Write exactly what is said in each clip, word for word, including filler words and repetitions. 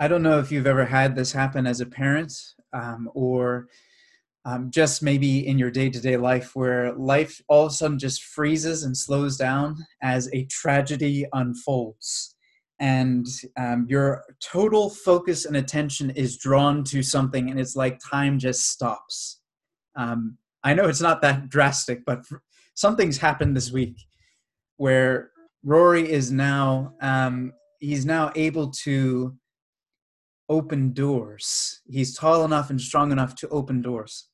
I don't know if you've ever had this happen as a parent, um, or um, just maybe in your day-to-day life where life all of a sudden just freezes and slows down as a tragedy unfolds. And um, your total focus and attention is drawn to something, and it's like time just stops. Um, I know it's not that drastic, but something's happened this week where Rory is now um, he's now able to open doors. He's tall enough and strong enough to open doors,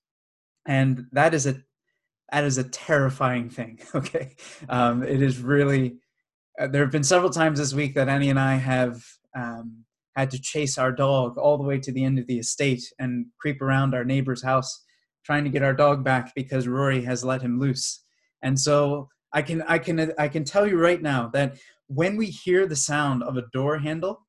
and that is a that is a terrifying thing. Okay, um, it is really. Uh, there have been several times this week that Annie and I have um, had to chase our dog all the way to the end of the estate and creep around our neighbor's house, trying to get our dog back because Rory has let him loose. And so I can I can I can tell you right now that when we hear the sound of a door handle,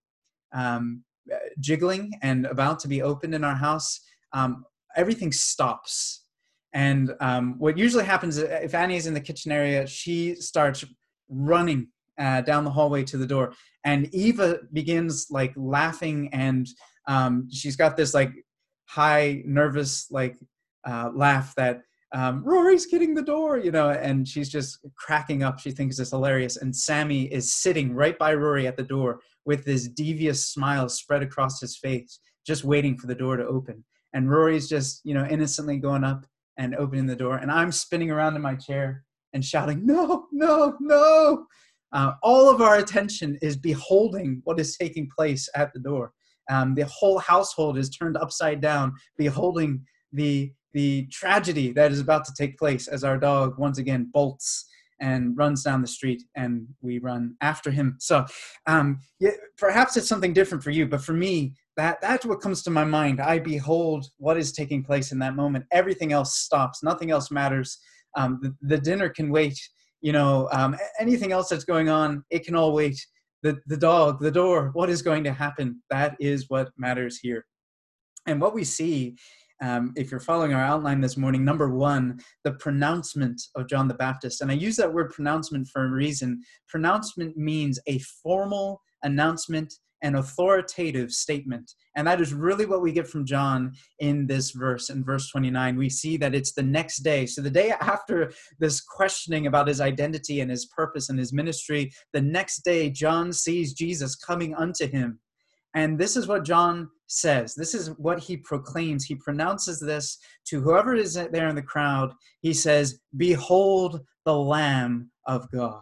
um, jiggling and about to be opened in our house, um, everything stops. And um, what usually happens if Annie is in the kitchen area, she starts running uh, down the hallway to the door. And Eva begins like laughing, and um, she's got this like high, nervous like uh, laugh that um, Rory's getting the door, you know, and she's just cracking up. She thinks it's hilarious. And Sammy is sitting right by Rory at the door with this devious smile spread across his face, just waiting for the door to open. And Rory's just, you know, innocently going up and opening the door. And I'm spinning around in my chair and shouting, no, no, no. Uh, all of our attention is beholding what is taking place at the door. Um, the whole household is turned upside down, beholding the the tragedy that is about to take place as our dog once again bolts and runs down the street, and we run after him. So um, yeah, perhaps it's something different for you, but for me, that that's what comes to my mind. I behold what is taking place in that moment. Everything else stops. Nothing else matters. Um, the, the dinner can wait. You know, um, anything else that's going on, it can all wait. The the dog, the door, what is going to happen? That is what matters here. And what we see, um, if you're following our outline this morning, number one, the pronouncement of John the Baptist. And I use that word pronouncement for a reason. Pronouncement means a formal announcement, an authoritative statement. And that is really what we get from John in this verse, in verse twenty-nine. We see that it's the next day. So the day after this questioning about his identity and his purpose and his ministry, the next day, John sees Jesus coming unto him. And this is what John says. This is what he proclaims. He pronounces this to whoever is there in the crowd. He says, behold the Lamb of God.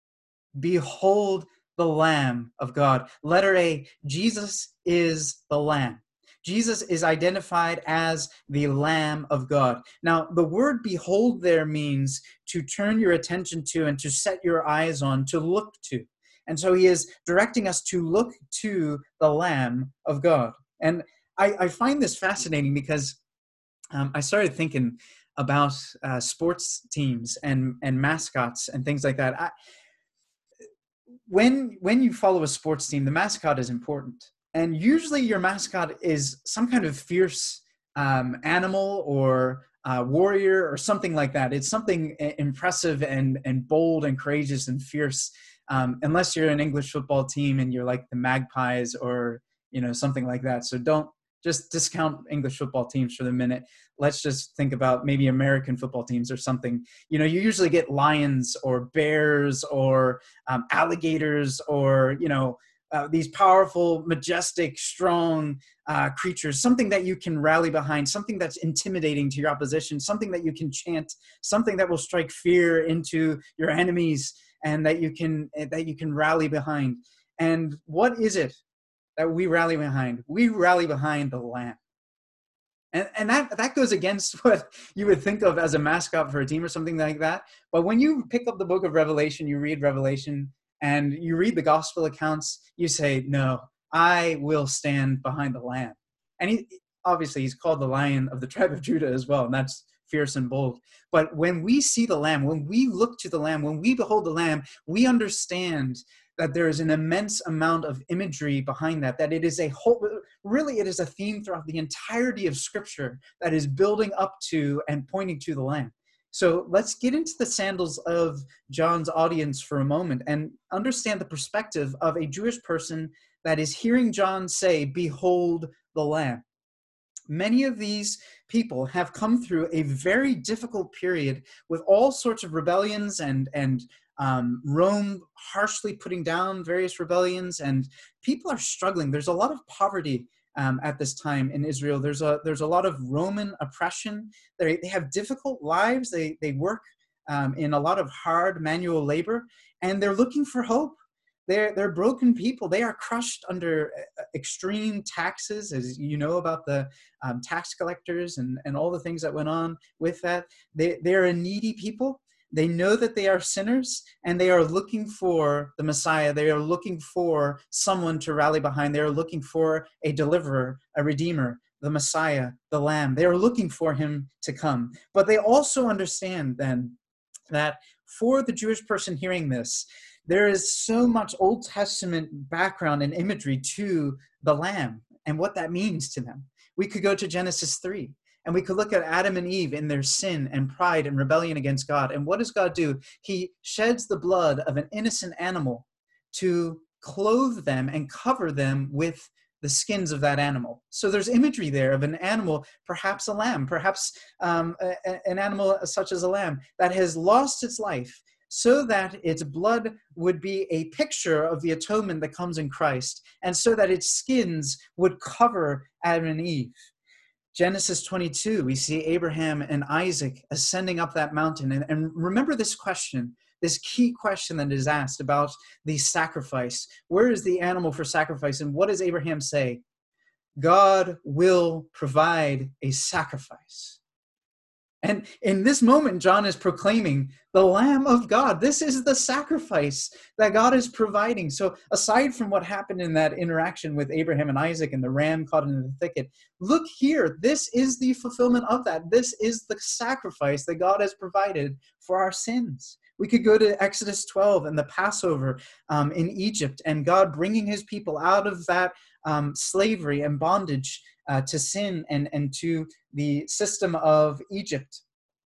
Behold the Lamb of God. Letter A, Jesus is the Lamb. Jesus is identified as the Lamb of God. Now, the word behold there means to turn your attention to and to set your eyes on, to look to. And so he is directing us to look to the Lamb of God. And I, I find this fascinating because um, I started thinking about uh, sports teams and, and mascots and things like that. I, when, when you follow a sports team, the mascot is important. And usually your mascot is some kind of fierce um, animal or uh, warrior or something like that. It's something impressive and, and bold and courageous and fierce. Um, unless you're an English football team and you're like the Magpies or, you know, something like that. So don't just discount English football teams for the minute. Let's just think about maybe American football teams or something. You know, you usually get lions or bears or um, alligators or, you know, uh, these powerful, majestic, strong uh, creatures, something that you can rally behind, something that's intimidating to your opposition, something that you can chant, something that will strike fear into your enemies, and that you can that you can rally behind. And what is it that we rally behind? We rally behind the Lamb. And and that, that goes against what you would think of as a mascot for a team or something like that. But when you pick up the book of Revelation, you read Revelation, and you read the gospel accounts, you say, no, I will stand behind the Lamb. And he obviously he's called the Lion of the tribe of Judah as well, and that's fierce and bold. But when we see the Lamb, when we look to the Lamb, when we behold the Lamb, we understand that there is an immense amount of imagery behind that, that it is a whole, really it is a theme throughout the entirety of Scripture that is building up to and pointing to the Lamb. So let's get into the sandals of John's audience for a moment and understand the perspective of a Jewish person that is hearing John say, "Behold the Lamb." Many of these people have come through a very difficult period with all sorts of rebellions and, and um, Rome harshly putting down various rebellions, and people are struggling. There's a lot of poverty um, at this time in Israel. There's a there's a lot of Roman oppression. They, they have difficult lives. They, they work um, in a lot of hard manual labor, and they're looking for hope. They're, they're broken people. They are crushed under extreme taxes, as you know about the um, tax collectors and, and all the things that went on with that. They, they're a needy people. They know that they are sinners, and they are looking for the Messiah. They are looking for someone to rally behind. They are looking for a deliverer, a redeemer, the Messiah, the Lamb. They are looking for him to come. But they also understand then that for the Jewish person hearing this, there is so much Old Testament background and imagery to the Lamb and what that means to them. We could go to Genesis three, and we could look at Adam and Eve in their sin and pride and rebellion against God. And what does God do? He sheds the blood of an innocent animal to clothe them and cover them with the skins of that animal. So there's imagery there of an animal, perhaps a lamb, perhaps um, a, an animal such as a lamb that has lost its life, so that its blood would be a picture of the atonement that comes in Christ, and so that its skins would cover Adam and Eve. Genesis twenty-two, we see Abraham and Isaac ascending up that mountain. And, and remember this question, this key question that is asked about the sacrifice. Where is the animal for sacrifice? And what does Abraham say? God will provide a sacrifice. And in this moment, John is proclaiming the Lamb of God. This is the sacrifice that God is providing. So aside from what happened in that interaction with Abraham and Isaac and the ram caught in the thicket, look here. This is the fulfillment of that. This is the sacrifice that God has provided for our sins. We could go to Exodus twelve and the Passover um, in Egypt, and God bringing his people out of that um, slavery and bondage uh, to sin and, and to the system of Egypt.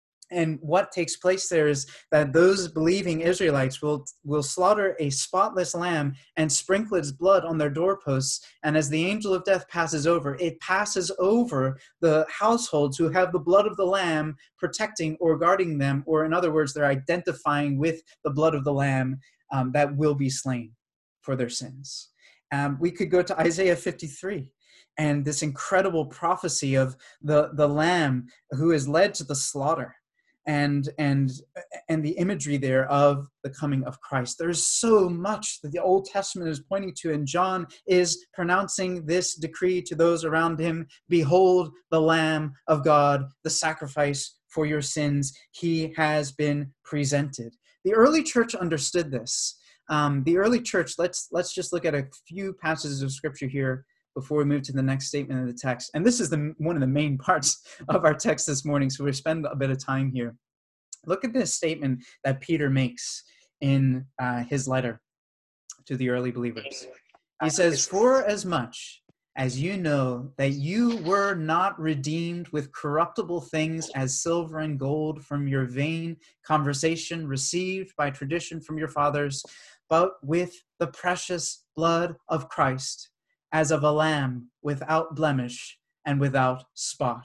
And what takes place there is that those believing Israelites will, will slaughter a spotless lamb and sprinkle its blood on their doorposts. And as the angel of death passes over, it passes over the households who have the blood of the lamb protecting or guarding them, or in other words, they're identifying with the blood of the lamb um, that will be slain for their sins. Um, we could go to Isaiah fifty-three. And this incredible prophecy of the, the lamb who is led to the slaughter, and and and the imagery there of the coming of Christ. There's so much that the Old Testament is pointing to, and John is pronouncing this decree to those around him: behold the Lamb of God, the sacrifice for your sins. He has been presented. The early church understood this. Um, the early church, let's let's just look at a few passages of scripture here before we move to the next statement of the text. And this is the one of the main parts of our text this morning, so we'll spend a bit of time here. Look at this statement that Peter makes in uh, his letter to the early believers. He says, "For as much as you know that you were not redeemed with corruptible things as silver and gold from your vain conversation received by tradition from your fathers, but with the precious blood of Christ, as of a lamb without blemish and without spot."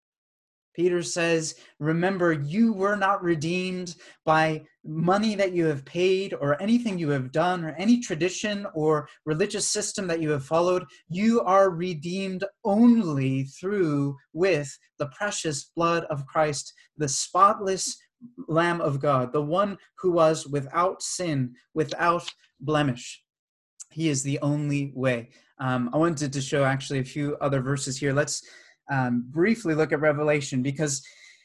Peter says, remember, you were not redeemed by money that you have paid or anything you have done or any tradition or religious system that you have followed. You are redeemed only through with the precious blood of Christ, the spotless Lamb of God, the one who was without sin, without blemish. He is the only way. Um, I wanted to show actually a few other verses here. Let's um, briefly look at Revelation, because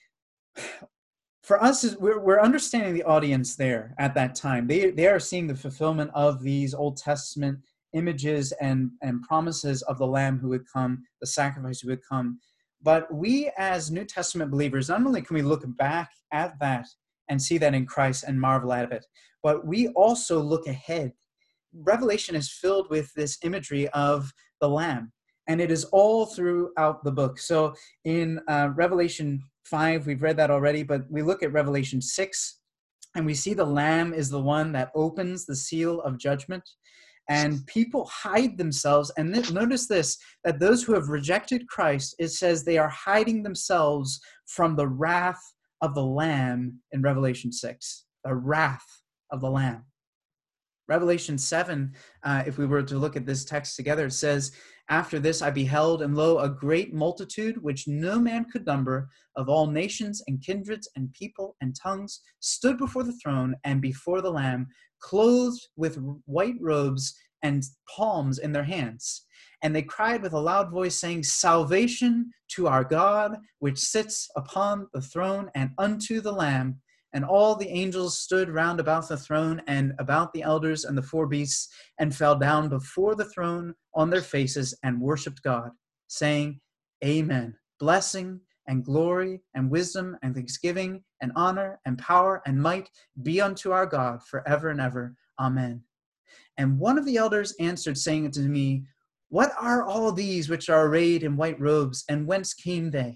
for us, we're, we're understanding the audience there at that time. They, they are seeing the fulfillment of these Old Testament images and, and promises of the Lamb who would come, the sacrifice who would come. But we as New Testament believers, not only can we look back at that and see that in Christ and marvel at it, but we also look ahead. Revelation is filled with this imagery of the Lamb, and it is all throughout the book. So in uh, Revelation five, we've read that already, but we look at Revelation six, and we see the Lamb is the one that opens the seal of judgment. And people hide themselves. And th- notice this, that those who have rejected Christ, it says they are hiding themselves from the wrath of the Lamb in Revelation six. The wrath of the Lamb. Revelation seven, uh, if we were to look at this text together, it says, after this I beheld, and lo, a great multitude, which no man could number, of all nations and kindreds and people and tongues, stood before the throne and before the Lamb, clothed with white robes and palms in their hands. And they cried with a loud voice, saying, salvation to our God, which sits upon the throne, and unto the Lamb. And all the angels stood round about the throne and about the elders and the four beasts, and fell down before the throne on their faces and worshipped God, saying, Amen. Blessing and glory and wisdom and thanksgiving and honor and power and might be unto our God forever and ever. Amen. And one of the elders answered, saying unto me, what are all these which are arrayed in white robes, and whence came they?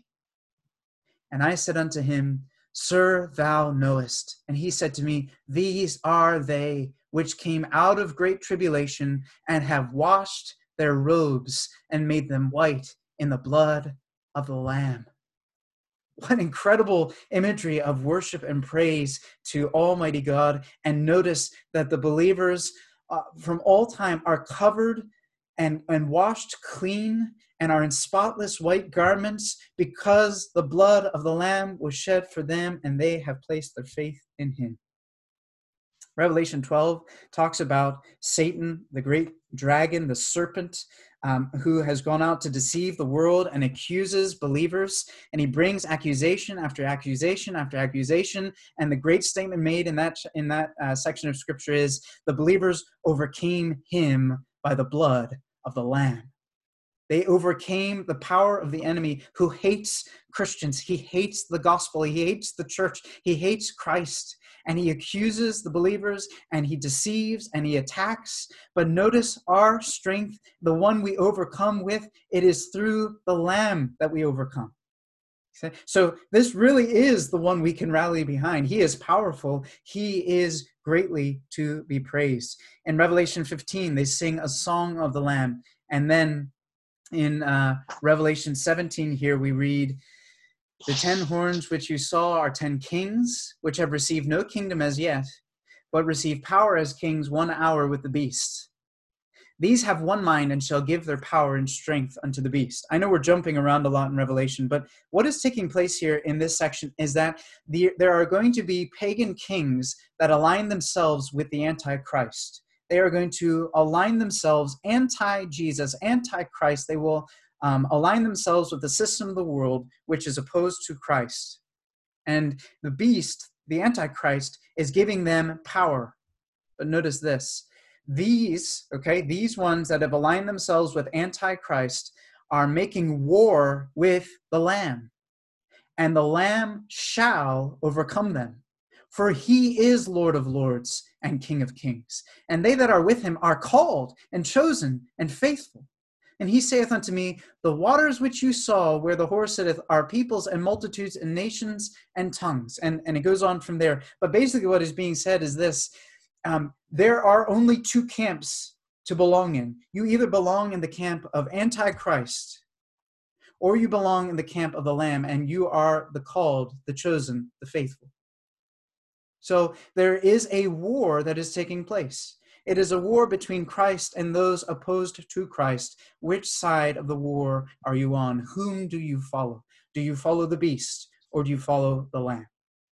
And I said unto him, Sir, thou knowest. And he said to me, these are they which came out of great tribulation, and have washed their robes and made them white in the blood of the Lamb. What incredible imagery of worship and praise to Almighty God. And notice that the believers uh, from all time are covered and, and washed clean and are in spotless white garments, because the blood of the Lamb was shed for them, and they have placed their faith in him. Revelation twelve talks about Satan, the great dragon, the serpent, um, who has gone out to deceive the world and accuses believers. And he brings accusation after accusation after accusation. And the great statement made in that, in that uh, section of Scripture is, the believers overcame him by the blood of the Lamb. They overcame the power of the enemy, who hates Christians. He hates the gospel. He hates the church. He hates Christ. And he accuses the believers, and he deceives, and he attacks. But notice our strength, the one we overcome with, it is through the Lamb that we overcome. So this really is the one we can rally behind. He is powerful. He is greatly to be praised. In Revelation fifteen, they sing a song of the Lamb. And then in uh, Revelation seventeen here, we read, the ten horns which you saw are ten kings, which have received no kingdom as yet, but receive power as kings one hour with the beast. These have one mind, and shall give their power and strength unto the beast. I know we're jumping around a lot in Revelation, but what is taking place here in this section is that the, there are going to be pagan kings that align themselves with the Antichrist. They are going to align themselves anti-Jesus, anti-Christ. They will um, align themselves with the system of the world, which is opposed to Christ. And the beast, the Antichrist, is giving them power. But notice this. These, okay, these ones that have aligned themselves with Antichrist are making war with the Lamb. And the Lamb shall overcome them. For he is Lord of lords and King of kings. And they that are with him are called and chosen and faithful. And he saith unto me, the waters which you saw where the horse sitteth are peoples and multitudes and nations and tongues. And, and it goes on from there. But basically what is being said is this. Um, there are only two camps to belong in. You either belong in the camp of Antichrist, or you belong in the camp of the Lamb, and you are the called, the chosen, the faithful. So there is a war that is taking place. It is a war between Christ and those opposed to Christ. Which side of the war are you on? Whom do you follow? Do you follow the beast, or do you follow the Lamb?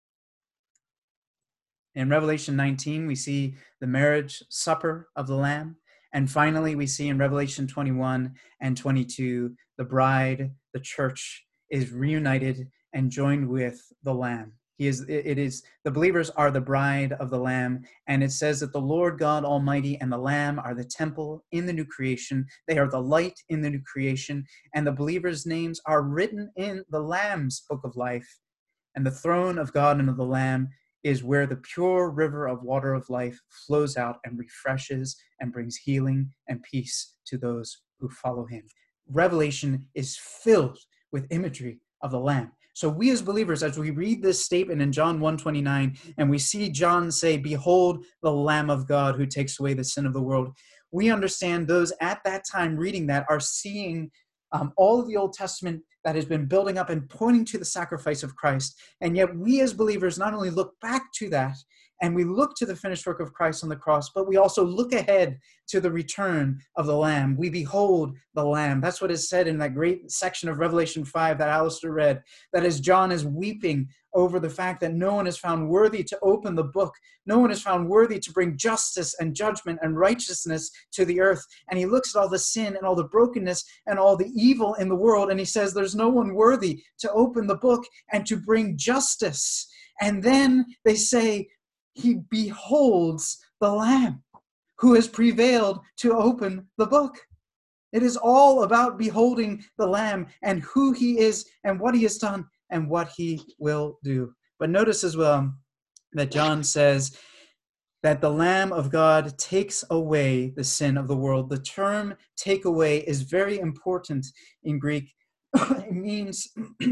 In Revelation nineteen, we see the marriage supper of the Lamb. And finally, we see in Revelation twenty-one and twenty-two, the bride, the church, is reunited and joined with the Lamb. He is, it is, the believers are the bride of the Lamb. And it says that the Lord God Almighty and the Lamb are the temple in the new creation. They are the light in the new creation. And the believers' names are written in the Lamb's book of life. And the throne of God and of the Lamb is where the pure river of water of life flows out and refreshes and brings healing and peace to those who follow him. Revelation is filled with imagery of the Lamb. So we as believers, as we read this statement in John one twenty-nine, and we see John say, "Behold the Lamb of God who takes away the sin of the world," we understand those at that time reading that are seeing um, all of the Old Testament that has been building up and pointing to the sacrifice of Christ. And yet we as believers not only look back to that, and we look to the finished work of Christ on the cross, but we also look ahead to the return of the Lamb. We behold the Lamb. That's what is said in that great section of Revelation five that Alistair read, that as John is weeping over the fact that no one is found worthy to open the book, no one is found worthy to bring justice and judgment and righteousness to the earth. And he looks at all the sin and all the brokenness and all the evil in the world, and he says, there's no one worthy to open the book and to bring justice. And then they say, he beholds the Lamb who has prevailed to open the book. It is all about beholding the Lamb and who he is and what he has done and what he will do. But notice as well that John says that the Lamb of God takes away the sin of the world. The term take away is very important in Greek. It means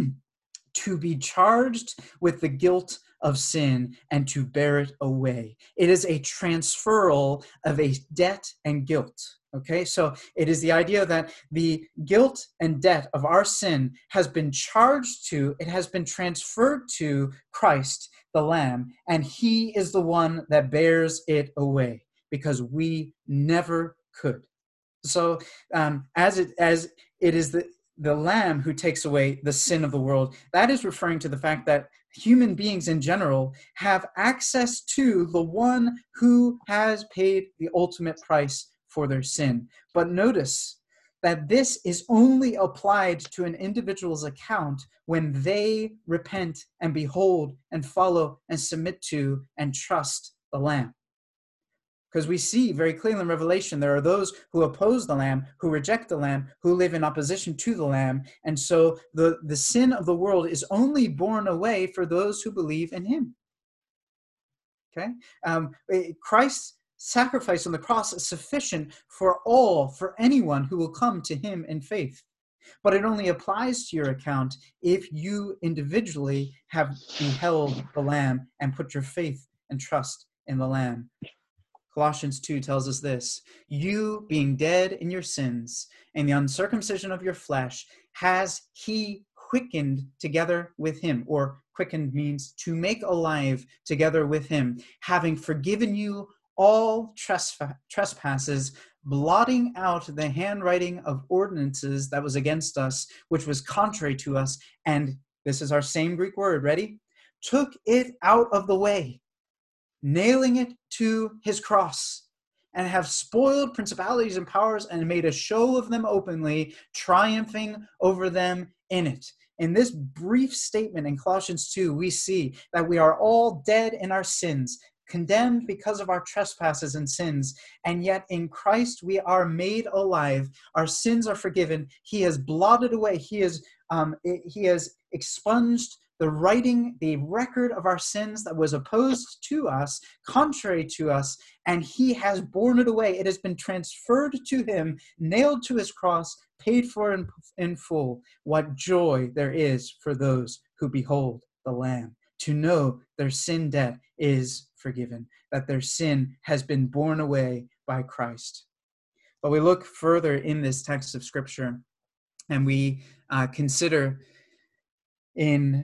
to be charged with the guilt of sin and to bear it away. It is a transferal of a debt and guilt. Okay, so it is the idea that the guilt and debt of our sin has been charged to, it has been transferred to Christ, the Lamb, and he is the one that bears it away because we never could. So um, as it as it is the the Lamb who takes away the sin of the world, that is referring to the fact that human beings in general have access to the one who has paid the ultimate price for their sin. But notice that this is only applied to an individual's account when they repent and behold and follow and submit to and trust the Lamb. Because we see very clearly in Revelation, there are those who oppose the Lamb, who reject the Lamb, who live in opposition to the Lamb. And so the, the sin of the world is only borne away for those who believe in him. Okay? Um, Christ's sacrifice on the cross is sufficient for all, for anyone who will come to him in faith. But it only applies to your account if you individually have beheld the Lamb and put your faith and trust in the Lamb. Colossians two tells us this: you being dead in your sins and the uncircumcision of your flesh, has he quickened together with him, or quickened means to make alive together with him, having forgiven you all trespasses, blotting out the handwriting of ordinances that was against us, which was contrary to us, and this is our same Greek word, ready? Took it out of the way, nailing it to his cross, and have spoiled principalities and powers and made a show of them openly, triumphing over them in it. In this brief statement in Colossians two, we see that we are all dead in our sins, condemned because of our trespasses and sins, and yet in Christ we are made alive. Our sins are forgiven. He has blotted away. He has, um, he has expunged the writing, the record of our sins that was opposed to us, contrary to us, and he has borne it away. It has been transferred to him, nailed to his cross, paid for in, in full. What joy there is for those who behold the Lamb, to know their sin debt is forgiven, that their sin has been borne away by Christ. But we look further in this text of Scripture, and we uh, consider in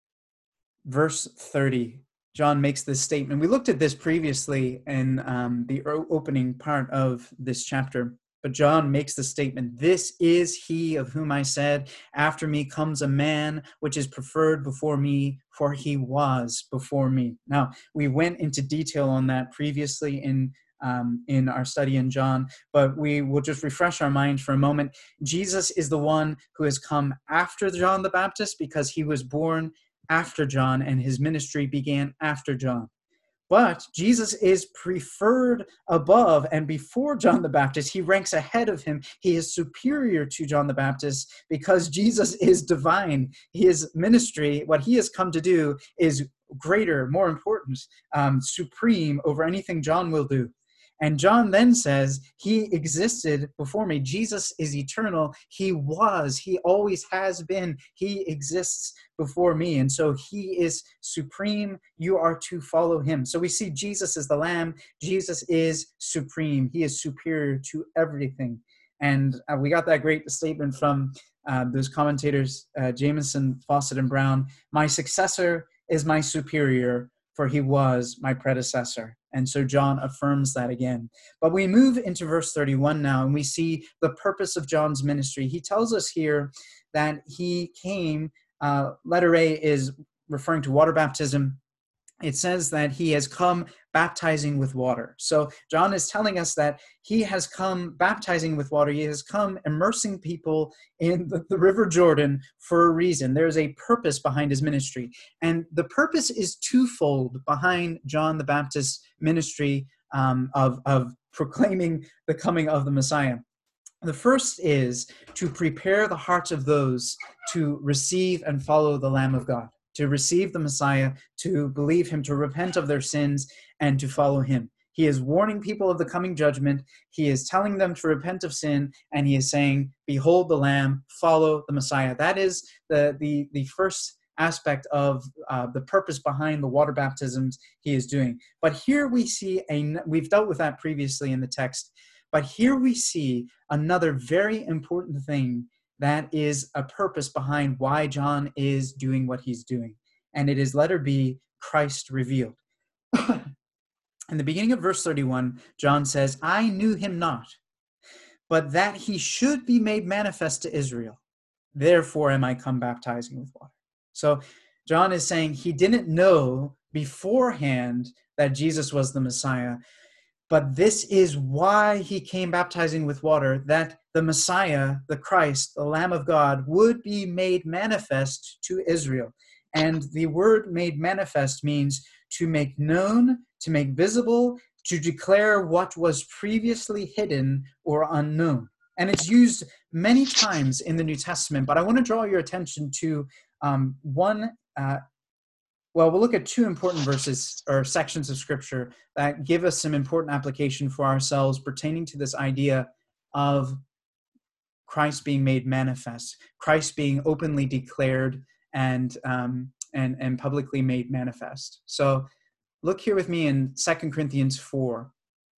verse thirty, John makes this statement. We looked at this previously in um, the opening part of this chapter, but John makes the statement, "This is he of whom I said, after me comes a man which is preferred before me, for he was before me." Now, we went into detail on that previously in um, in our study in John, but we will just refresh our minds for a moment. Jesus is the one who has come after John the Baptist because he was born after John, and his ministry began after John. But Jesus is preferred above and before John the Baptist. He ranks ahead of him. He is superior to John the Baptist because Jesus is divine. His ministry, what he has come to do, is greater, more important, um, supreme over anything John will do. And John then says, he existed before me. Jesus is eternal. He was, he always has been. He exists before me. And so he is supreme. You are to follow him. So we see Jesus as the Lamb. Jesus is supreme. He is superior to everything. And uh, we got that great statement from uh, those commentators, uh, Jameson, Fawcett, and Brown. My successor is my superior, for he was my predecessor. And so John affirms that again. But we move into verse thirty-one now, and we see the purpose of John's ministry. He tells us here that he came, uh, letter A is referring to water baptism. It says that he has come baptizing with water. So John is telling us that he has come baptizing with water. He has come immersing people in the, the River Jordan for a reason. There's a purpose behind his ministry. And the purpose is twofold behind John the Baptist's ministry um, of, of proclaiming the coming of the Messiah. The first is to prepare the hearts of those to receive and follow the Lamb of God, to receive the Messiah, to believe him, to repent of their sins, and to follow him. He is warning people of the coming judgment. He is telling them to repent of sin, and he is saying, behold the Lamb, follow the Messiah. That is the, the, the first aspect of uh, the purpose behind the water baptisms he is doing. But here we see, a, we've dealt with that previously in the text, but here we see another very important thing that is a purpose behind why John is doing what he's doing. And it is letter B, Christ revealed. In the beginning of verse thirty-one, John says, I knew him not, but that he should be made manifest to Israel. Therefore am I come baptizing with water. So John is saying he didn't know beforehand that Jesus was the Messiah, but this is why he came baptizing with water, that the Messiah, the Christ, the Lamb of God, would be made manifest to Israel. And the word made manifest means to make known, to make visible, to declare what was previously hidden or unknown. And it's used many times in the New Testament, but I want to draw your attention to um, one uh, Well, we'll look at two important verses or sections of Scripture that give us some important application for ourselves pertaining to this idea of Christ being made manifest, Christ being openly declared and um, and and publicly made manifest. So, look here with me in Second Corinthians four.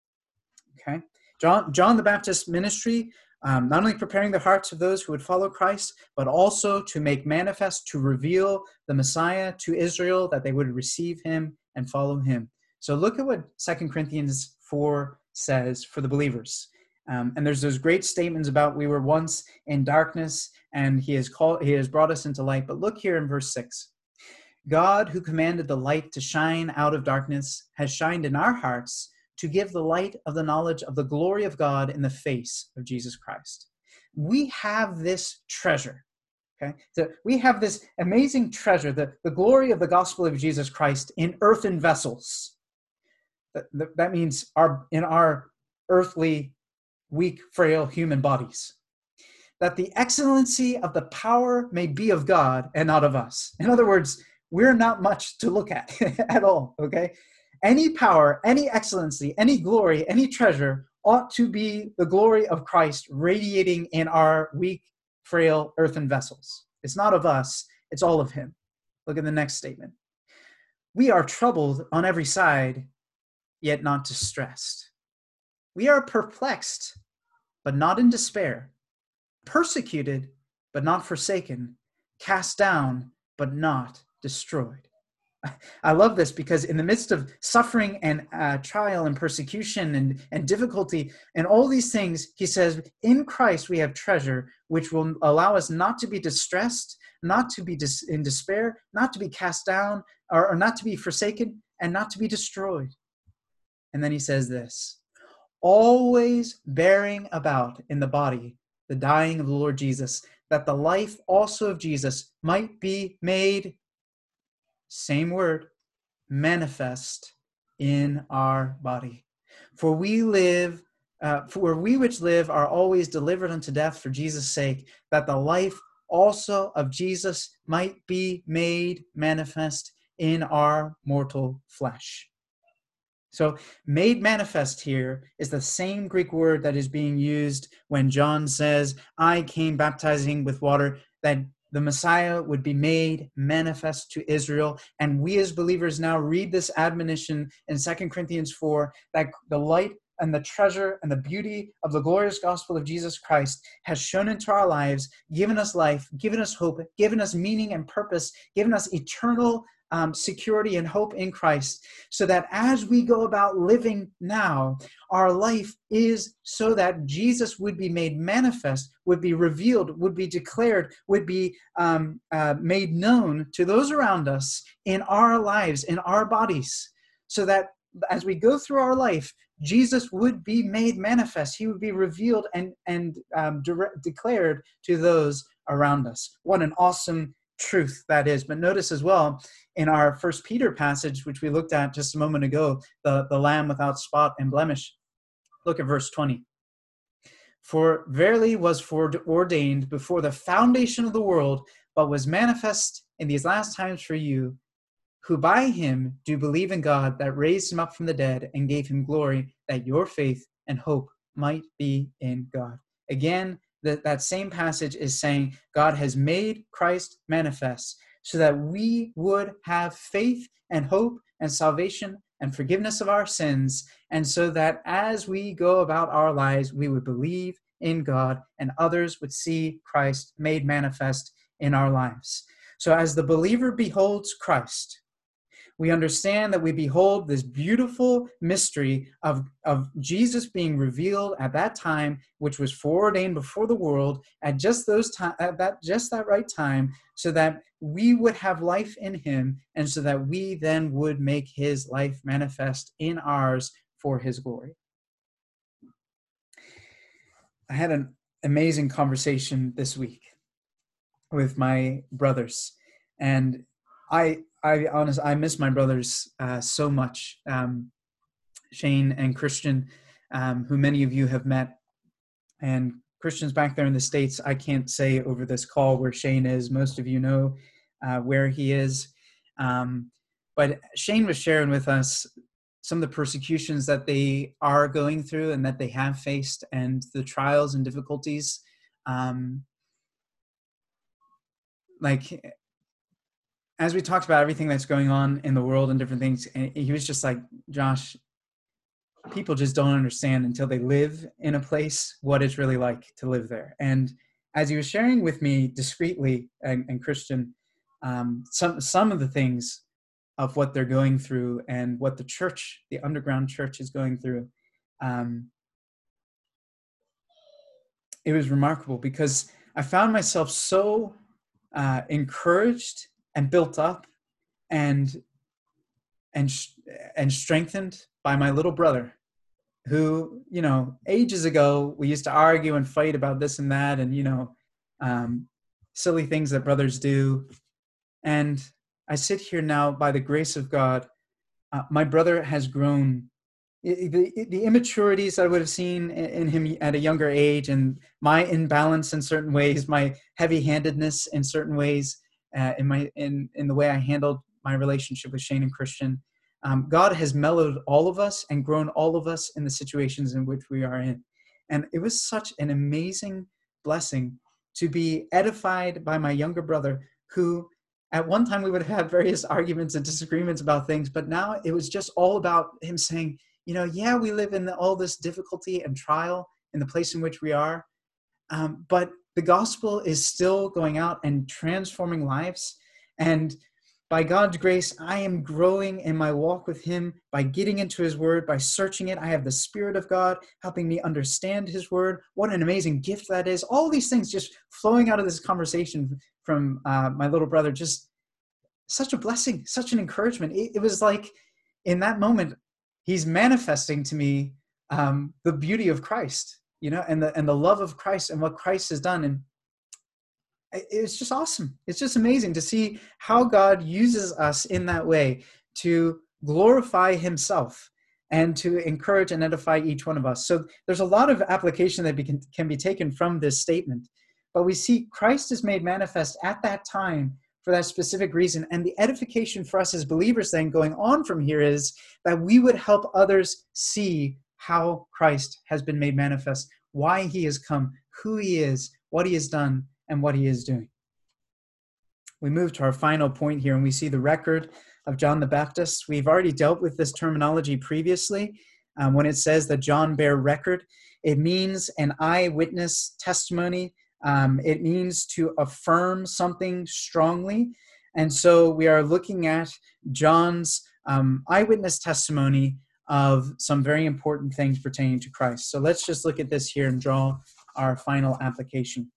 Okay, John John the Baptist's ministry. Um, not only preparing the hearts of those who would follow Christ, but also to make manifest, to reveal the Messiah to Israel, that they would receive him and follow him. So look at what Second Corinthians four says for the believers. Um, and there's those great statements about we were once in darkness and he has called, he has brought us into light. But look here in verse six. God, who commanded the light to shine out of darkness, has shined in our hearts to give the light of the knowledge of the glory of God in the face of Jesus Christ. We have this treasure, okay? So we have this amazing treasure, the, the glory of the gospel of Jesus Christ in earthen vessels. That, that, that means our in our earthly, weak, frail human bodies. That the excellency of the power may be of God and not of us. In other words, we're not much to look at at all, okay? Any power, any excellency, any glory, any treasure ought to be the glory of Christ radiating in our weak, frail earthen vessels. It's not of us, it's all of him. Look at the next statement. We are troubled on every side, yet not distressed. We are perplexed, but not in despair. Persecuted, but not forsaken. Cast down, but not destroyed. I love this because in the midst of suffering and uh, trial and persecution and, and difficulty and all these things, he says, in Christ we have treasure, which will allow us not to be distressed, not to be dis- in despair, not to be cast down, or, or not to be forsaken, and not to be destroyed. And then he says this, always bearing about in the body the dying of the Lord Jesus, that the life also of Jesus might be made, same word, manifest in our body. For we live, uh, for we which live are always delivered unto death for Jesus' sake, that the life also of Jesus might be made manifest in our mortal flesh. So made manifest here is the same Greek word that is being used when John says, I came baptizing with water, that the Messiah would be made manifest to Israel. And we as believers now read this admonition in Second Corinthians four, that the light and the treasure and the beauty of the glorious gospel of Jesus Christ has shone into our lives, given us life, given us hope, given us meaning and purpose, given us eternal Um, security and hope in Christ, so that as we go about living now, our life is so that Jesus would be made manifest, would be revealed, would be declared, would be um, uh, made known to those around us in our lives, in our bodies, so that as we go through our life, Jesus would be made manifest. He would be revealed and, and um, direct, declared to those around us. What an awesome truth that is. But notice as well, in our First Peter passage, which we looked at just a moment ago, the, the Lamb without spot and blemish, look at verse twenty. For verily was foreordained before the foundation of the world, but was manifest in these last times for you, who by him do believe in God, that raised him up from the dead and gave him glory, that your faith and hope might be in God. Again, that, that same passage is saying God has made Christ manifest so that we would have faith and hope and salvation and forgiveness of our sins, and so that as we go about our lives, we would believe in God and others would see Christ made manifest in our lives. So as the believer beholds Christ, we understand that we behold this beautiful mystery of, of Jesus being revealed at that time, which was foreordained before the world, at just those time, at that just that right time, so that we would have life in him, and so that we then would make his life manifest in ours for his glory. I had an amazing conversation this week with my brothers, and I I honestly, I miss my brothers uh, so much. Um, Shane and Christian, um, who many of you have met, and Christian's back there in the States. I can't say over this call where Shane is. Most of you know uh, where he is. Um, but Shane was sharing with us some of the persecutions that they are going through and that they have faced, and the trials and difficulties. Um, like, as we talked about everything that's going on in the world and different things, and he was just like, Josh, people just don't understand until they live in a place what it's really like to live there. And as he was sharing with me discreetly, and, and Christian, um, some some of the things of what they're going through and what the church, the underground church, is going through, um, it was remarkable, because I found myself so uh, encouraged and built up and and and strengthened by my little brother, who, you know, ages ago we used to argue and fight about this and that, and, you know, um, silly things that brothers do. And I sit here now by the grace of God. Uh, my brother has grown. The, the immaturities that I would have seen in him at a younger age, and my imbalance in certain ways, my heavy-handedness in certain ways, uh, in my in in the way I handled my relationship with Shane and Christian, um, God has mellowed all of us and grown all of us in the situations in which we are in. And it was such an amazing blessing to be edified by my younger brother, who at one time we would have had various arguments and disagreements about things, but now it was just all about him saying, you know, yeah, we live in all this difficulty and trial in the place in which we are, um, but the gospel is still going out and transforming lives. And by God's grace, I am growing in my walk with him by getting into his word, by searching it. I have the Spirit of God helping me understand his word. What an amazing gift that is. All these things just flowing out of this conversation from uh, my little brother, just such a blessing, such an encouragement. It, it was like in that moment, he's manifesting to me um, the beauty of Christ, you know, and the and the love of Christ and what Christ has done. And it's just awesome. It's just amazing to see how God uses us in that way to glorify himself and to encourage and edify each one of us. So there's a lot of application that can, can be taken from this statement. But we see Christ is made manifest at that time for for that specific reason. And the edification for us as believers then going on from here is that we would help others see how Christ has been made manifest, why he has come, who he is, what he has done, and what he is doing. We move to our final point here, and we see the record of John the Baptist. We've already dealt with this terminology previously. Um, when it says that John bare record, it means an eyewitness testimony. Um, it means to affirm something strongly. And so we are looking at John's um, eyewitness testimony of some very important things pertaining to Christ. So let's just look at this here and draw our final application.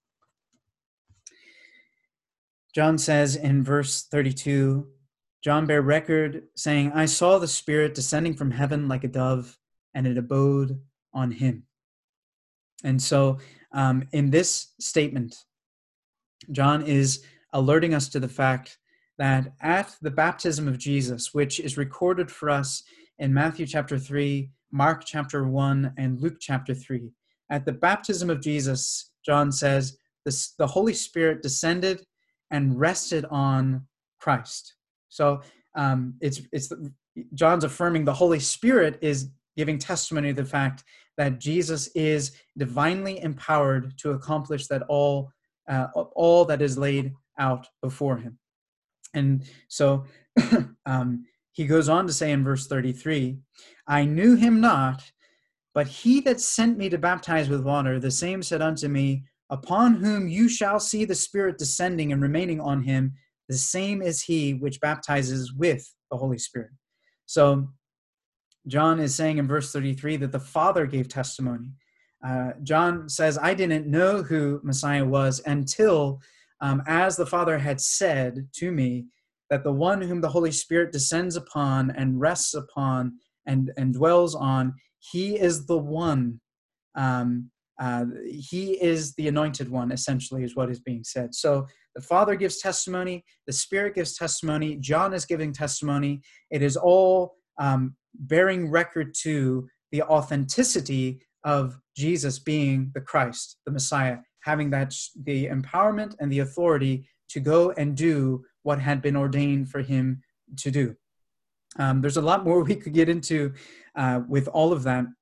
John says in verse thirty-two, John bare record, saying, I saw the Spirit descending from heaven like a dove, and it abode on him. And so um, in this statement, John is alerting us to the fact that at the baptism of Jesus, which is recorded for us in Matthew chapter three, Mark chapter one, and Luke chapter three, at the baptism of Jesus, John says, this, the Holy Spirit descended and rested on Christ. So um, it's it's the, John's affirming the Holy Spirit is giving testimony to the fact that Jesus is divinely empowered to accomplish that all uh, all that is laid out before him. And so um, he goes on to say in verse thirty-three, I knew him not, but he that sent me to baptize with water, the same said unto me, upon whom you shall see the Spirit descending and remaining on him, the same is he which baptizes with the Holy Spirit. So John is saying in verse thirty-three that the Father gave testimony. Uh, John says, I didn't know who Messiah was until, um, as the Father had said to me, that the one whom the Holy Spirit descends upon and rests upon and, and dwells on, he is the one um, Uh, he is the anointed one, essentially, is what is being said. So the Father gives testimony, the Spirit gives testimony, John is giving testimony. It is all um, bearing record to the authenticity of Jesus being the Christ, the Messiah, having that the empowerment and the authority to go and do what had been ordained for him to do. Um, there's a lot more we could get into uh, with all of that.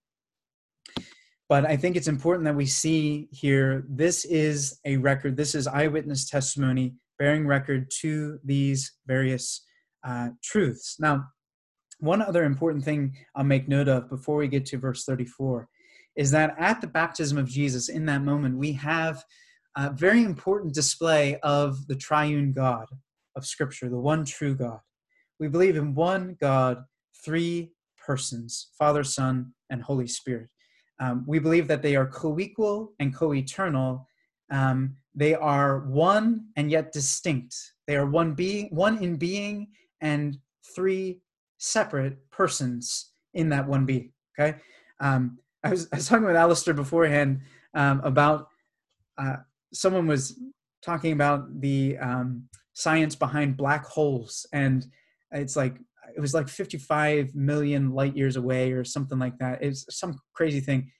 But I think it's important that we see here, this is a record, this is eyewitness testimony bearing record to these various uh, truths. Now, one other important thing I'll make note of before we get to verse thirty-four is that at the baptism of Jesus, in that moment, we have a very important display of the triune God of Scripture, the one true God. We believe in one God, three persons, Father, Son, and Holy Spirit. Um, we believe that they are co-equal and co-eternal. Um, they are one and yet distinct. They are one being, one in being, and three separate persons in that one being. Okay. Um, I was I was talking with Alistair beforehand um, about uh, someone was talking about the um, science behind black holes, and it's like it was like fifty-five million light years away or something like that. It's some crazy thing.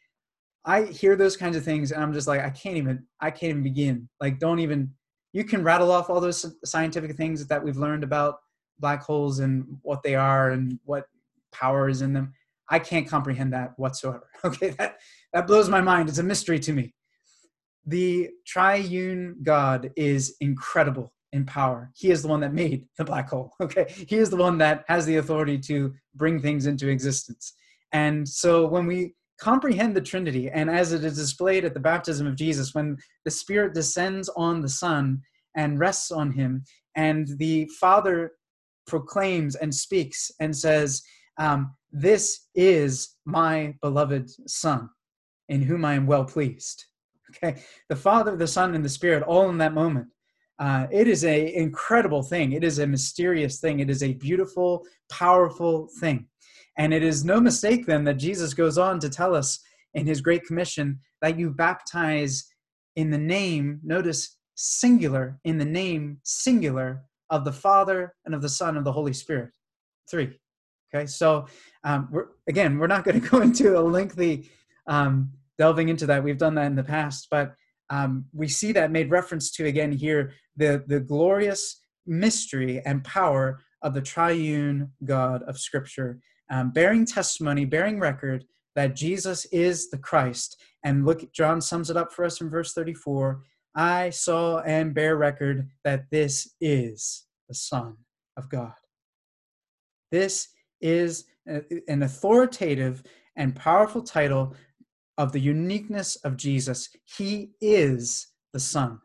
I hear those kinds of things and I'm just like, I can't even, I can't even begin. Like, don't even, you can rattle off all those scientific things that we've learned about black holes and what they are and what power is in them. I can't comprehend that whatsoever. Okay. That, that blows my mind. It's a mystery to me. The triune God is incredible in power. He is the one that made the black hole. Okay. He is the one that has the authority to bring things into existence. And so when we comprehend the Trinity, and as it is displayed at the baptism of Jesus, when the Spirit descends on the Son and rests on him, and the Father proclaims and speaks and says, um, this is my beloved Son, in whom I am well pleased. Okay. The Father, the Son, and the Spirit, all in that moment. Uh, it is an incredible thing. It is a mysterious thing. It is a beautiful, powerful thing. And it is no mistake then that Jesus goes on to tell us in his Great Commission that you baptize in the name, notice singular, in the name singular of the Father and of the Son and of the Holy Spirit. Three. Okay, so um, we're, again, we're not going to go into a lengthy um, delving into that. We've done that in the past, but um, we see that made reference to again here, the, the glorious mystery and power of the triune God of Scripture, um, bearing testimony, bearing record that Jesus is the Christ. And look, John sums it up for us in verse thirty-four. I saw and bear record that this is the Son of God. This is an authoritative and powerful title of the uniqueness of Jesus. He is the Son.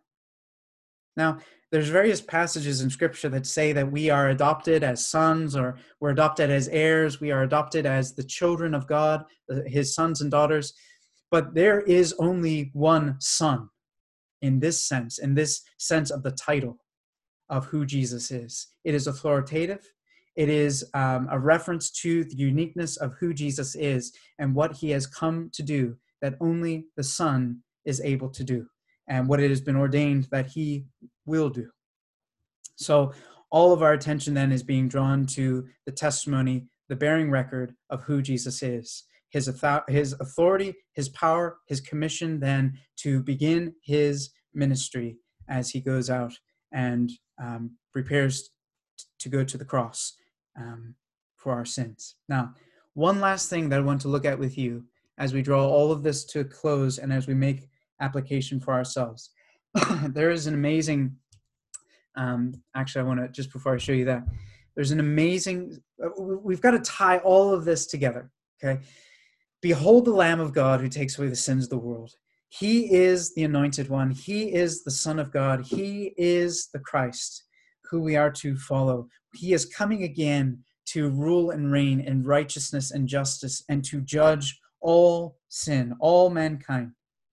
Now, there's various passages in Scripture that say that we are adopted as sons, or we're adopted as heirs. We are adopted as the children of God, his sons and daughters. But there is only one Son in this sense, in this sense of the title of who Jesus is. It is authoritative. It is um, a reference to the uniqueness of who Jesus is and what he has come to do that only the Son is able to do, and what it has been ordained that he will do. So all of our attention then is being drawn to the testimony, the bearing record of who Jesus is, his, his authority, his power, his commission then to begin his ministry as he goes out and um, prepares to go to the cross um, for our sins. Now, one last thing that I want to look at with you as we draw all of this to a close and as we make application for ourselves. There is an amazing, um, actually I want to, just before I show you that, there's an amazing, we've got to tie all of this together, okay? Behold the Lamb of God who takes away the sins of the world. He is the anointed one. He is the Son of God. He is the Christ who we are to follow. He is coming again to rule and reign in righteousness and justice and to judge all sin, all mankind.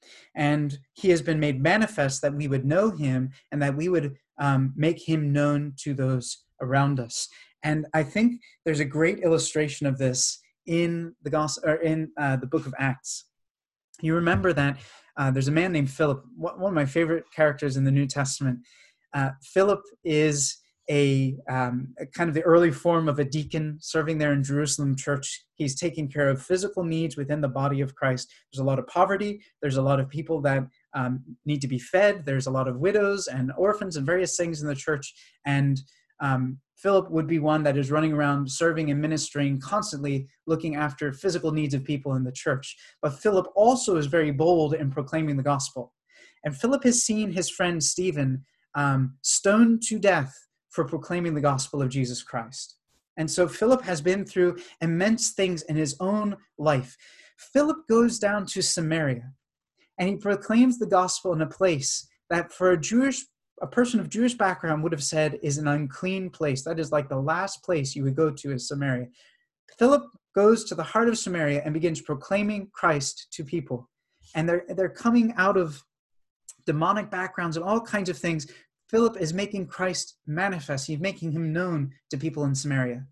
And he has been made manifest that we would know him and that we would um, make him known to those around us. And I think there's a great illustration of this in the gospel, or in uh, the book of Acts. You remember that uh, there's a man named Philip, one of my favorite characters in the New Testament. Uh, Philip is a, um, a kind of the early form of a deacon serving there in Jerusalem church. He's taking care of physical needs within the body of Christ. There's a lot of poverty. There's a lot of people that um, need to be fed. There's a lot of widows and orphans and various things in the church. And um, Philip would be one that is running around serving and ministering, constantly looking after physical needs of people in the church. But Philip also is very bold in proclaiming the gospel. And Philip has seen his friend Stephen um, stoned to death for proclaiming the gospel of Jesus Christ. And so Philip has been through immense things in his own life. Philip goes down to Samaria and he proclaims the gospel in a place that for a Jewish, a person of Jewish background would have said is an unclean place. That is like the last place you would go to is Samaria. Philip goes to the heart of Samaria and begins proclaiming Christ to people. And they're, they're coming out of demonic backgrounds and all kinds of things. Philip is making Christ manifest. He's making him known to people in Samaria.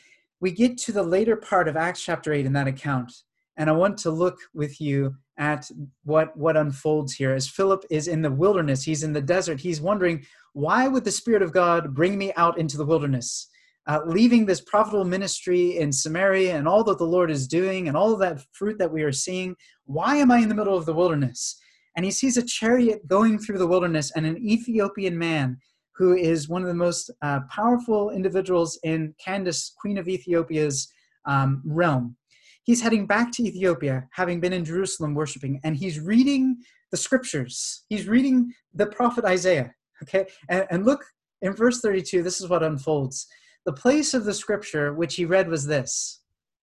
We get to the later part of Acts chapter eight in that account, and I want to look with you at what, what unfolds here. As Philip is in the wilderness, he's in the desert, he's wondering, why would the Spirit of God bring me out into the wilderness? Uh, leaving this profitable ministry in Samaria and all that the Lord is doing and all of that fruit that we are seeing, why am I in the middle of the wilderness? And he sees a chariot going through the wilderness and an Ethiopian man who is one of the most uh, powerful individuals in Candace, Queen of Ethiopia's um, realm. He's heading back to Ethiopia, having been in Jerusalem worshiping, and he's reading the scriptures. He's reading the prophet Isaiah, okay? And, and look, in verse thirty-two, this is what unfolds. The place of the scripture which he read was this: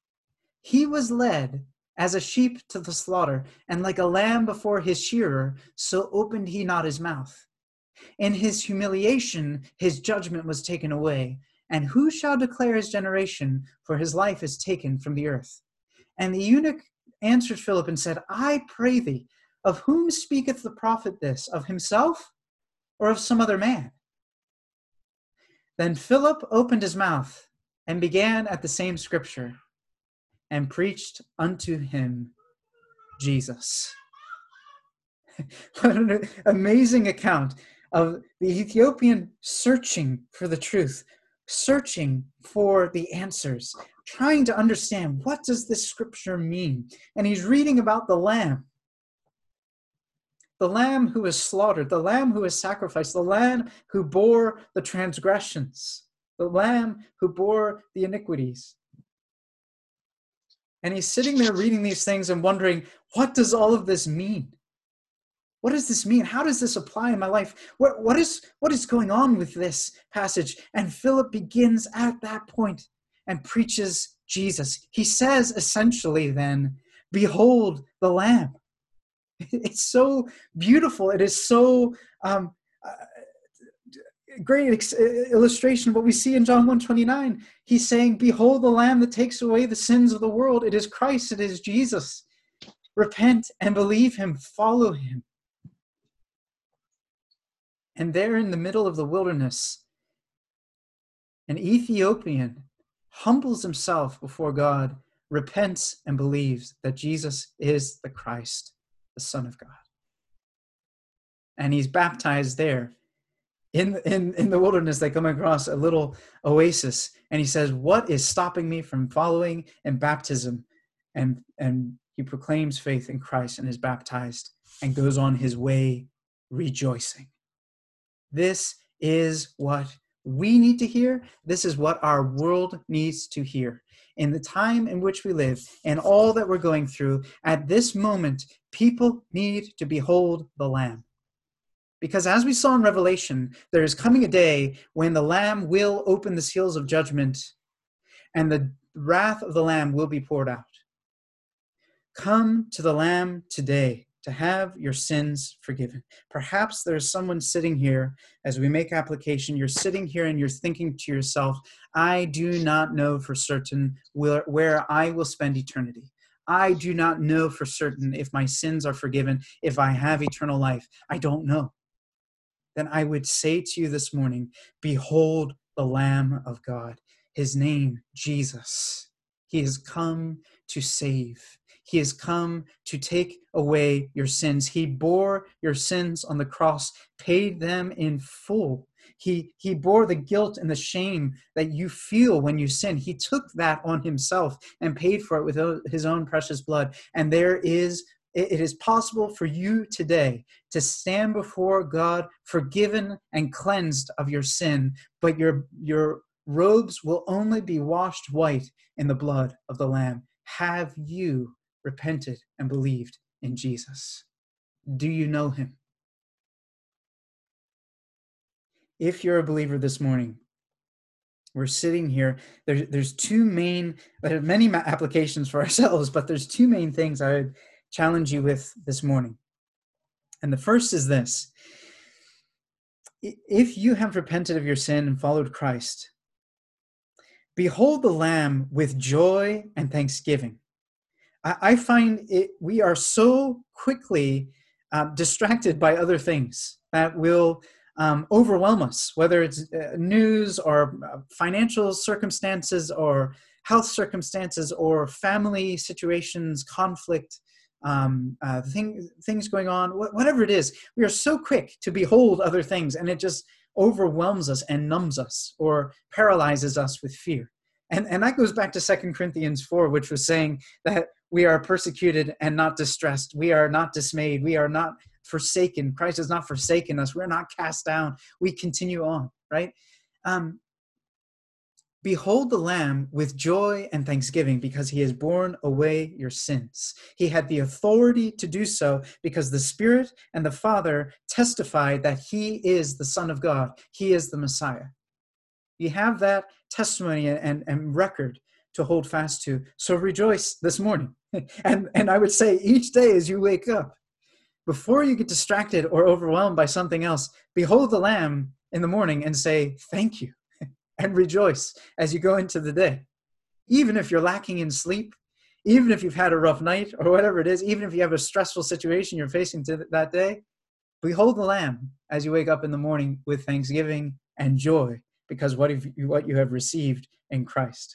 he was led as a sheep to the slaughter, and like a lamb before his shearer, so opened he not his mouth. In his humiliation, his judgment was taken away. And who shall declare his generation? For his life is taken from the earth. And the eunuch answered Philip and said, I pray thee, of whom speaketh the prophet this? Of himself or of some other man? Then Philip opened his mouth and began at the same scripture, and preached unto him Jesus. What an amazing account of the Ethiopian searching for the truth, searching for the answers, trying to understand, what does this scripture mean? And he's reading about the Lamb. the Lamb who was slaughtered, the Lamb who was sacrificed, the Lamb who bore the transgressions, the Lamb who bore the iniquities. And he's sitting there reading these things and wondering, what does all of this mean? What does this mean? How does this apply in my life? What, what is, what is going on with this passage? And Philip begins at that point and preaches Jesus. He says essentially then, behold the Lamb. It's so beautiful. It is so um, uh, great ex- illustration of what we see in John one twenty-nine. He's saying, behold the Lamb that takes away the sins of the world. It is Christ. It is Jesus. Repent and believe him. Follow him. And there in the middle of the wilderness, an Ethiopian humbles himself before God, repents and believes that Jesus is the Christ, the Son of God. And he's baptized there. In, in, in the wilderness, they come across a little oasis, and he says, what is stopping me from following in baptism? And, and he proclaims faith in Christ and is baptized and goes on his way rejoicing. This is what we need to hear. This is what our world needs to hear. In the time in which we live and all that we're going through, at this moment, people need to behold the Lamb. Because as we saw in Revelation, there is coming a day when the Lamb will open the seals of judgment and the wrath of the Lamb will be poured out. Come to the Lamb today to have your sins forgiven. Perhaps there's someone sitting here as we make application. You're sitting here and you're thinking to yourself, I do not know for certain where, where I will spend eternity. I do not know for certain if my sins are forgiven, if I have eternal life. I don't know. Then I would say to you this morning, behold the Lamb of God. His name, Jesus. He has come to save. He has come to take away your sins. He bore your sins on the cross, paid them in full. He, he bore the guilt and the shame that you feel when you sin. He took that on himself and paid for it with his own precious blood. And there is, it is possible for you today to stand before God forgiven and cleansed of your sin, but your, your robes will only be washed white in the blood of the Lamb. Have you repented and believed in Jesus? Do you know him? If you're a believer this morning, we're sitting here. There, there's two main, there are many applications for ourselves, but there's two main things I would challenge you with this morning. And the first is this. If you have repented of your sin and followed Christ, behold the Lamb with joy and thanksgiving. I find it, we are so quickly uh, distracted by other things that will um, overwhelm us, whether it's uh, news or financial circumstances or health circumstances or family situations, conflict, um, uh, thing, things going on, wh- whatever it is. We are so quick to behold other things, and it just overwhelms us and numbs us or paralyzes us with fear. And, and that goes back to Second Corinthians four, which was saying that we are persecuted and not distressed. We are not dismayed. We are not forsaken. Christ has not forsaken us. We're not cast down. We continue on, right? Um, Behold the Lamb with joy and thanksgiving because he has borne away your sins. He had the authority to do so because the Spirit and the Father testified that he is the Son of God. He is the Messiah. You have that testimony and, and record to hold fast to. So rejoice this morning. And, and I would say each day as you wake up, before you get distracted or overwhelmed by something else, behold the Lamb in the morning and say, thank you, and rejoice as you go into the day. Even if you're lacking in sleep, even if you've had a rough night or whatever it is, even if you have a stressful situation you're facing to that day, behold the Lamb as you wake up in the morning with thanksgiving and joy because what you, what you have received in Christ.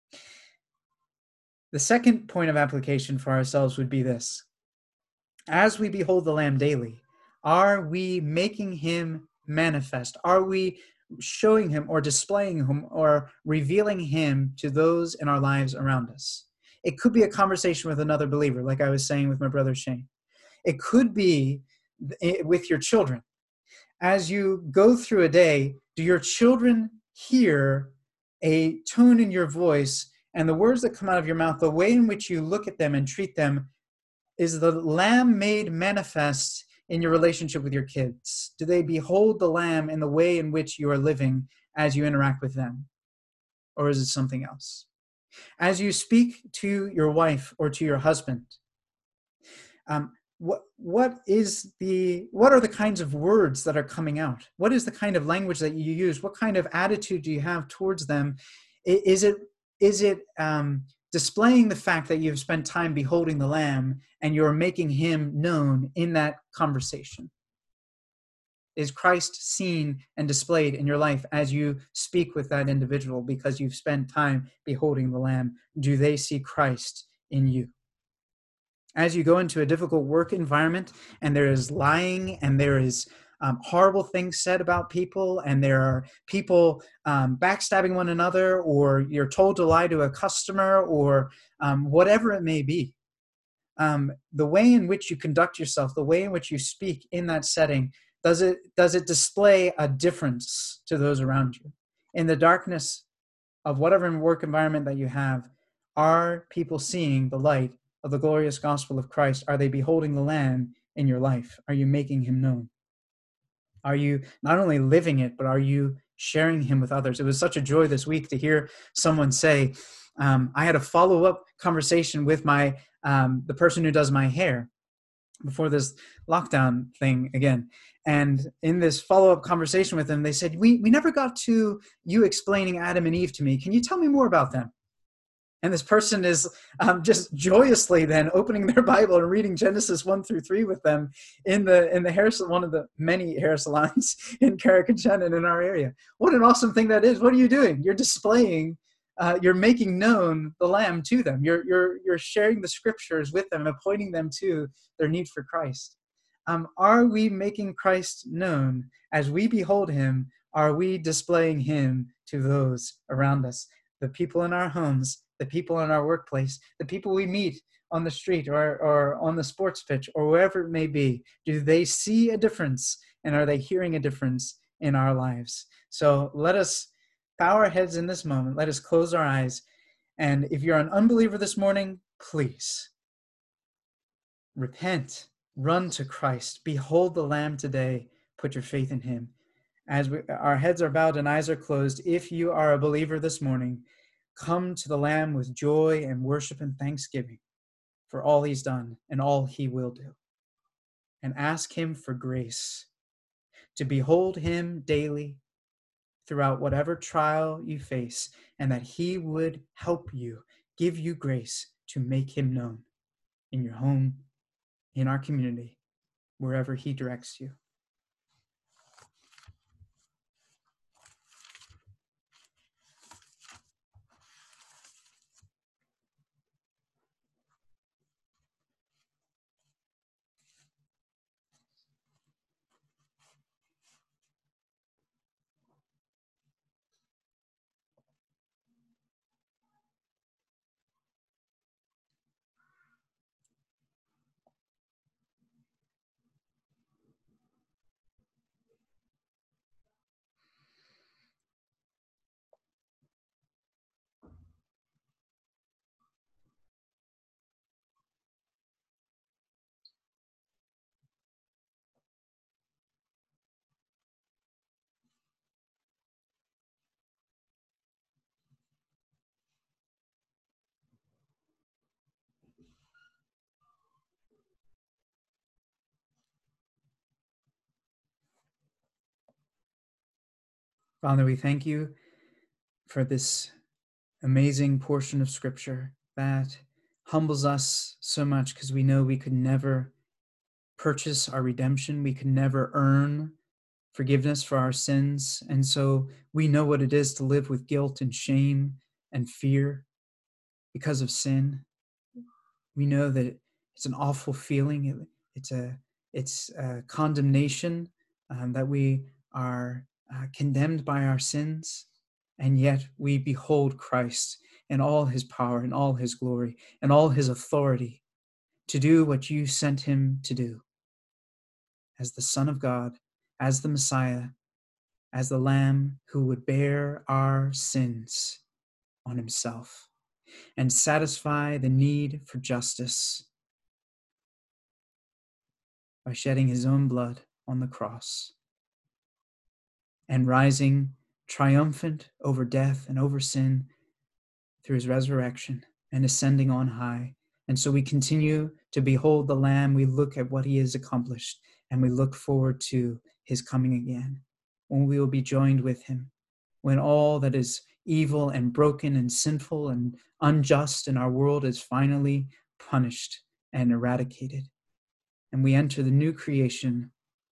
The second point of application for ourselves would be this. As we behold the Lamb daily, are we making him manifest? Are we showing him or displaying him or revealing him to those in our lives around us? It could be a conversation with another believer, like I was saying with my brother Shane. It could be with your children. As you go through a day, do your children hear a tone in your voice and the words that come out of your mouth, the way in which you look at them and treat them, is the Lamb made manifest in your relationship with your kids? Do they behold the Lamb in the way in which you are living as you interact with them? Or is it something else? As you speak to your wife or to your husband, um, what what is the what are the kinds of words that are coming out? What is the kind of language that you use? What kind of attitude do you have towards them? Is it is it um, displaying the fact that you've spent time beholding the Lamb and you're making him known in that conversation? Is Christ seen and displayed in your life as you speak with that individual because you've spent time beholding the Lamb? Do they see Christ in you? As you go into a difficult work environment and there is lying and there is um, horrible things said about people and there are people um, backstabbing one another, or you're told to lie to a customer, or um, whatever it may be, um, the way in which you conduct yourself, the way in which you speak in that setting, does it does it display a difference to those around you? In the darkness of whatever work environment that you have, are people seeing the light of the glorious gospel of Christ? Are they beholding the Lamb in your life? Are you making him known? Are you not only living it, but are you sharing him with others? It was such a joy this week to hear someone say, um, I had a follow-up conversation with my um, the person who does my hair before this lockdown thing again. And in this follow-up conversation with them, they said, we, we never got to you explaining Adam and Eve to me. Can you tell me more about them? And this person is um, just joyously then opening their Bible and reading Genesis one through three with them in the in the hair one of the many hair salons in Carrick-on-Shannon in our area. What an awesome thing that is! What are you doing? You're displaying, uh, you're making known the Lamb to them. You're you're you're sharing the scriptures with them and pointing them to their need for Christ. Um, are we making Christ known as we behold him? Are we displaying him to those around us, the people in our homes, the people in our workplace, the people we meet on the street or, or on the sports pitch or wherever it may be? Do they see a difference, and are they hearing a difference in our lives? So let us bow our heads in this moment. Let us close our eyes. And if you're an unbeliever this morning, please repent, run to Christ, behold the Lamb today, put your faith in him. As we, our heads are bowed and eyes are closed, if you are a believer this morning, come to the Lamb with joy and worship and thanksgiving for all he's done and all he will do. And ask him for grace to behold him daily throughout whatever trial you face, and that he would help you, give you grace to make him known in your home, in our community, wherever he directs you. Father, we thank you for this amazing portion of Scripture that humbles us so much, because we know we could never purchase our redemption. We could never earn forgiveness for our sins. And so we know what it is to live with guilt and shame and fear because of sin. We know that it's an awful feeling. It's a it's a condemnation, um, that we are uh, condemned by our sins, and yet we behold Christ in all his power and all his glory and all his authority to do what you sent him to do. as the Son of God, as the Messiah, as the Lamb who would bear our sins on himself and satisfy the need for justice by shedding his own blood on the cross and rising triumphant over death and over sin through his resurrection and ascending on high. And so we continue to behold the Lamb. We look at what he has accomplished, and we look forward to his coming again, when we will be joined with him, when all that is evil and broken and sinful and unjust in our world is finally punished and eradicated. And we enter the new creation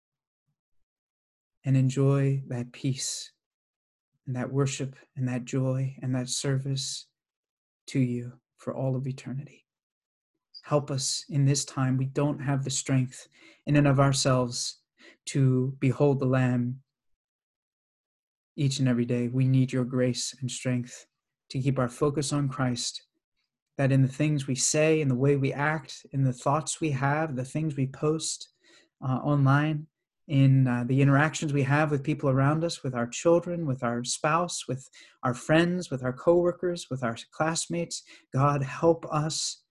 and enjoy that peace and that worship and that joy and that service to you for all of eternity. Help us in this time. We don't have the strength in and of ourselves to behold the Lamb each and every day. We need your grace and strength to keep our focus on Christ, that in the things we say, in the way we act, in the thoughts we have, the things we post uh, online, in uh, the interactions we have with people around us, with our children, with our spouse, with our friends, with our coworkers, with our classmates. God, help us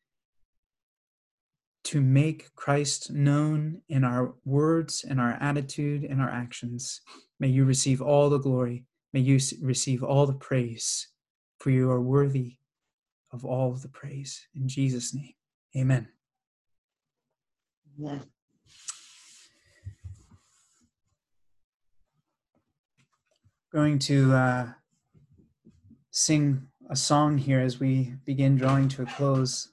to make Christ known in our words, in our attitude, in our actions. May you receive all the glory. May you receive all the praise, for you are worthy of all of the praise. In Jesus' name, amen. Amen. Going to uh, sing a song here as we begin drawing to a close.